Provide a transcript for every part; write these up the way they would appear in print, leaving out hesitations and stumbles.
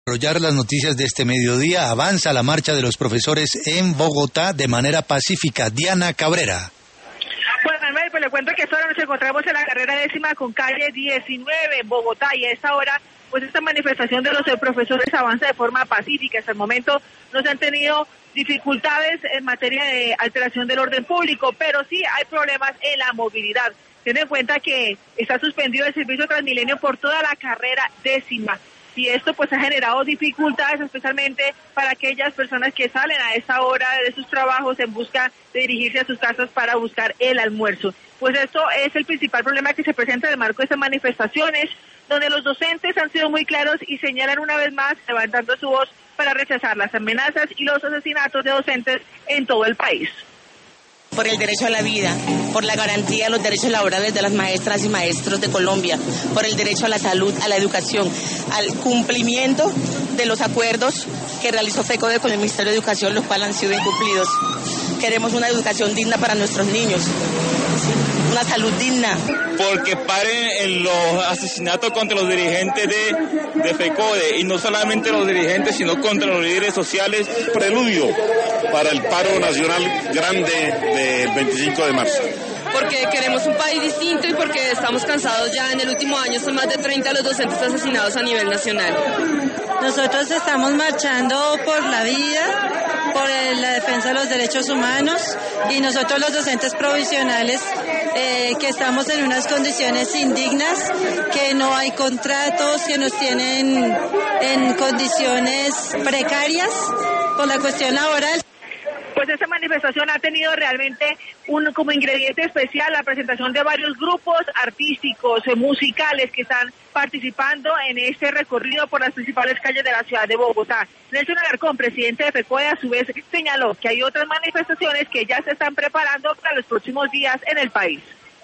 Desarrollar las noticias de este mediodía, avanza la marcha de los profesores en Bogotá de manera pacífica. Diana Cabrera. Bueno, Manuel, pues le cuento que ahora nos encontramos en la carrera 10ª con calle 19 en Bogotá, y a esta hora, pues esta manifestación de los profesores avanza de forma pacífica. Hasta el momento no se han tenido dificultades en materia de alteración del orden público, pero sí hay problemas en la movilidad. Ten en cuenta que está suspendido el servicio Transmilenio por toda la carrera 10ª. Y esto pues ha generado dificultades, especialmente para aquellas personas que salen a esta hora de sus trabajos en busca de dirigirse a sus casas para buscar el almuerzo. Pues esto es el principal problema que se presenta en el marco de estas manifestaciones, donde los docentes han sido muy claros y señalan una vez más, levantando su voz para rechazar las amenazas y los asesinatos de docentes en todo el país. Por el derecho a la vida, por la garantía de los derechos laborales de las maestras y maestros de Colombia, por el derecho a la salud, a la educación, al cumplimiento de los acuerdos que realizó FECODE con el Ministerio de Educación, los cuales han sido incumplidos. Queremos una educación digna para nuestros niños, una salud digna. Porque paren los asesinatos contra los dirigentes de FECODE, y no solamente los dirigentes, sino contra los líderes sociales. Preludio para el paro nacional grande del 25 de marzo. Porque queremos un país distinto y porque estamos cansados ya. En el último año son más de 30 los docentes asesinados a nivel nacional. Nosotros estamos marchando por la vida, por la defensa de los derechos humanos, y nosotros los docentes provisionales que estamos en unas condiciones indignas, que no hay contratos, que nos tienen en condiciones precarias por la cuestión laboral. Pues esta manifestación ha tenido realmente como ingrediente especial la presentación de varios grupos artísticos, musicales que están participando en este recorrido por las principales calles de la ciudad de Bogotá. Nelson Alarcón, presidente de FECODE, a su vez señaló que hay otras manifestaciones que ya se están preparando para los próximos días en el país.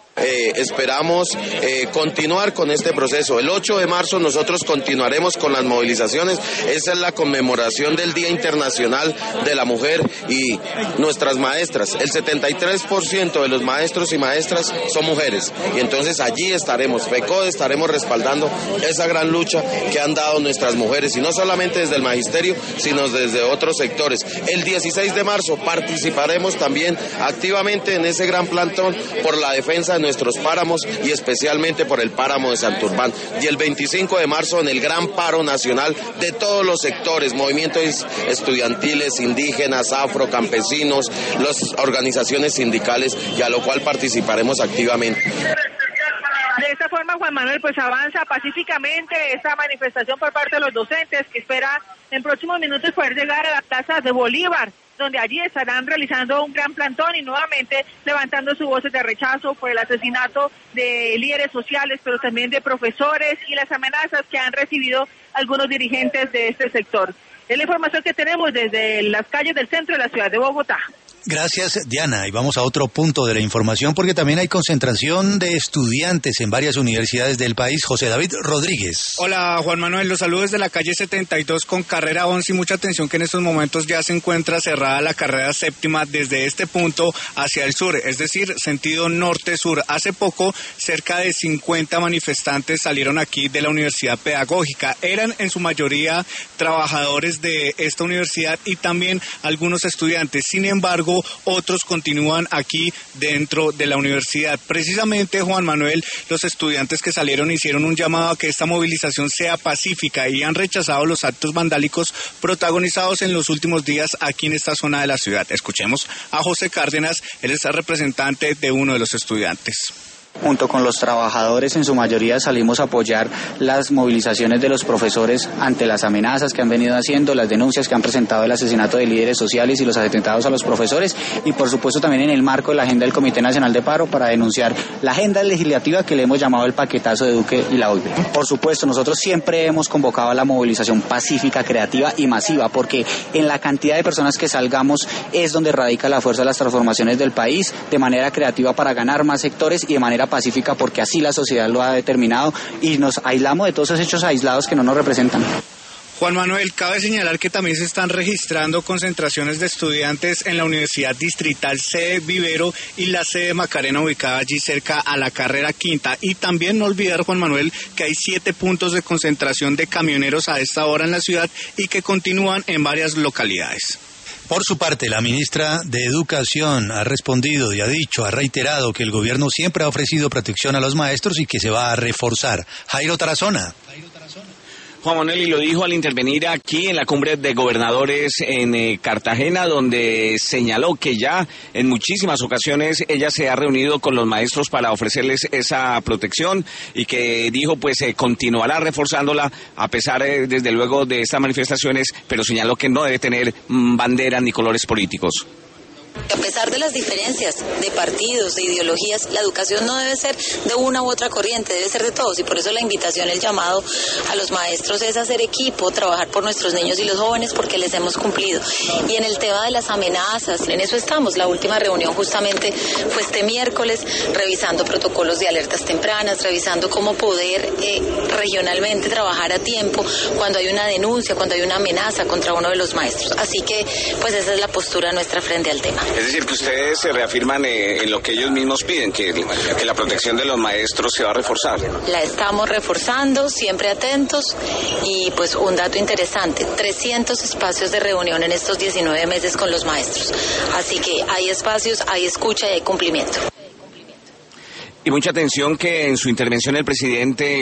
Esperamos continuar con este proceso. El 8 de marzo nosotros continuaremos con las movilizaciones. Esa es la conmemoración del Día Internacional de la Mujer y nuestras maestras. El 73% de los maestros y maestras son mujeres, y entonces allí estaremos. FECODE estaremos respaldando esa gran lucha que han dado nuestras mujeres, y no solamente desde el magisterio, sino desde otros sectores. El 16 de marzo participaremos también activamente en ese gran plantón por la defensa de nuestros páramos, y especialmente por el páramo de Santurbán, y el 25 de marzo en el gran paro nacional de todos los sectores, movimientos estudiantiles, indígenas, afro, campesinos, las organizaciones sindicales, y a lo cual participaremos activamente. De esta forma, Juan Manuel, pues avanza pacíficamente esta manifestación por parte de los docentes, que espera en próximos minutos poder llegar a la Plaza de Bolívar, donde allí estarán realizando un gran plantón y nuevamente levantando sus voces de rechazo por el asesinato de líderes sociales, pero también de profesores, y las amenazas que han recibido algunos dirigentes de este sector. Es la información que tenemos desde las calles del centro de la ciudad de Bogotá. Gracias, Diana. Y vamos a otro punto de la información, porque también hay concentración de estudiantes en varias universidades del país. José David Rodríguez. Hola, Juan Manuel. Los saludos desde la calle 72 con carrera 11, y mucha atención que en estos momentos ya se encuentra cerrada la carrera 7ª desde este punto hacia el sur, es decir, sentido norte-sur. Hace poco, cerca de 50 manifestantes salieron aquí de la Universidad Pedagógica. Eran en su mayoría trabajadores de esta universidad y también algunos estudiantes. Sin embargo, otros continúan aquí dentro de la universidad. Precisamente, Juan Manuel, los estudiantes que salieron hicieron un llamado a que esta movilización sea pacífica y han rechazado los actos vandálicos protagonizados en los últimos días aquí en esta zona de la ciudad. Escuchemos a José Cárdenas, él es el representante de uno de los estudiantes. Junto con los trabajadores, en su mayoría salimos a apoyar las movilizaciones de los profesores ante las amenazas que han venido haciendo, las denuncias que han presentado el asesinato de líderes sociales y los atentados a los profesores, y por supuesto también en el marco de la agenda del Comité Nacional de Paro para denunciar la agenda legislativa que le hemos llamado el paquetazo de Duque y la OIB. Por supuesto, nosotros siempre hemos convocado a la movilización pacífica, creativa y masiva, porque en la cantidad de personas que salgamos es donde radica la fuerza de las transformaciones del país, de manera creativa para ganar más sectores y de manera pacífica porque así la sociedad lo ha determinado, y nos aislamos de todos esos hechos aislados que no nos representan. Juan Manuel, cabe señalar que también se están registrando concentraciones de estudiantes en la Universidad Distrital sede Vivero y la sede Macarena, ubicada allí cerca a la carrera quinta. Y también no olvidar, Juan Manuel, que hay 7 puntos de concentración de camioneros a esta hora en la ciudad y que continúan en varias localidades. Por su parte, la ministra de Educación ha respondido y ha reiterado que el gobierno siempre ha ofrecido protección a los maestros y que se va a reforzar. Jairo Tarazona. Juan Manuel, y lo dijo al intervenir aquí en la cumbre de gobernadores en Cartagena, donde señaló que ya en muchísimas ocasiones ella se ha reunido con los maestros para ofrecerles esa protección y que dijo pues continuará reforzándola a pesar desde luego de estas manifestaciones, pero señaló que no debe tener banderas ni colores políticos. A pesar de las diferencias de partidos, de ideologías, la educación no debe ser de una u otra corriente, debe ser de todos, y por eso la invitación, el llamado a los maestros es hacer equipo, trabajar por nuestros niños y los jóvenes, porque les hemos cumplido. Y en el tema de las amenazas, en eso estamos. La última reunión justamente fue este miércoles, revisando protocolos de alertas tempranas, revisando cómo poder regionalmente trabajar a tiempo cuando hay una denuncia, cuando hay una amenaza contra uno de los maestros. Así que, pues esa es la postura nuestra frente al tema. Es decir, que ustedes se reafirman en lo que ellos mismos piden, que la protección de los maestros se va a reforzar. La estamos reforzando, siempre atentos, y pues un dato interesante, 300 espacios de reunión en estos 19 meses con los maestros. Así que hay espacios, hay escucha y hay cumplimiento. Y mucha atención que en su intervención el presidente